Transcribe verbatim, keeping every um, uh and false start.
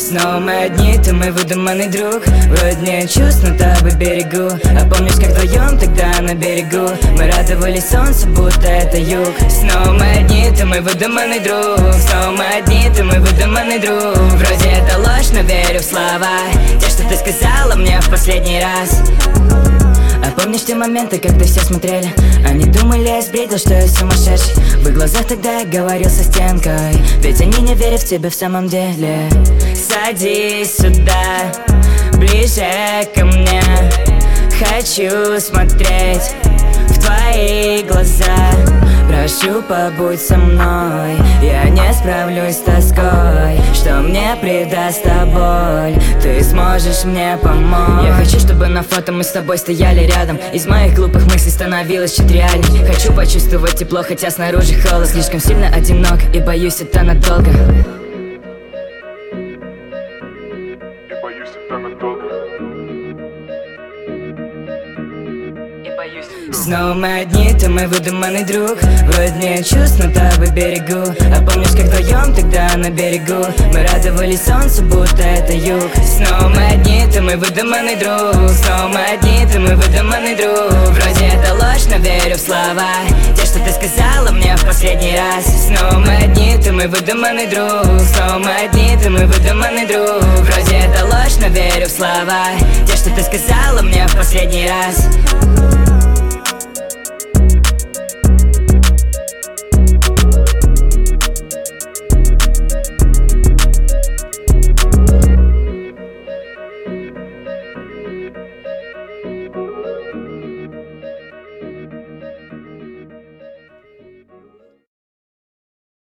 Снова мы одни, ты мой выдуманный друг. Вроде нет чувств, но тобой берегу. А помнишь, как вдвоем тогда на берегу мы радовались солнцу, будто это юг. Снова мы одни, ты мой выдуманный друг. Снова мы одни, ты мой выдуманный друг. Вроде это ложь, но верю в слова, те, что ты сказала мне в последний раз. А помнишь те моменты, когда все смотрели? Они думали, я сбридил, что я сумасшедший. В их глазах тогда я говорил со стенкой, ведь они не верят в тебя в самом деле. Садись сюда, ближе ко мне. Хочу смотреть в твои глаза. Прошу, побудь со мной, я не справлюсь с тоской, что мне придаст боль. Ты сможешь мне помочь. Я хочу, чтобы на фото мы с тобой стояли рядом. Из моих глупых мыслей становилось чуть реальней. Хочу почувствовать тепло, хотя снаружи холод. Слишком сильно одинок и боюсь, это надолго. И боюсь, это надолго. Снова мы одни, ты мой выдуманный друг. Вроде нет чувств, но тобой берегу. А помнишь, как вдвоем тогда на берегу мы радовались солнцу, будто это юг. Снова мы одни, ты мой выдуманный друг. Снова мы одни, ты мой выдуманный друг. Вроде это ложь, но верю в слова, те, что ты сказала мне в последний раз. Снова мы одни, ты мой выдуманный друг. Снова мы одни, ты мой выдуманный друг. Вроде это ложь, но верю в слова, те, что ты сказала мне в последний раз.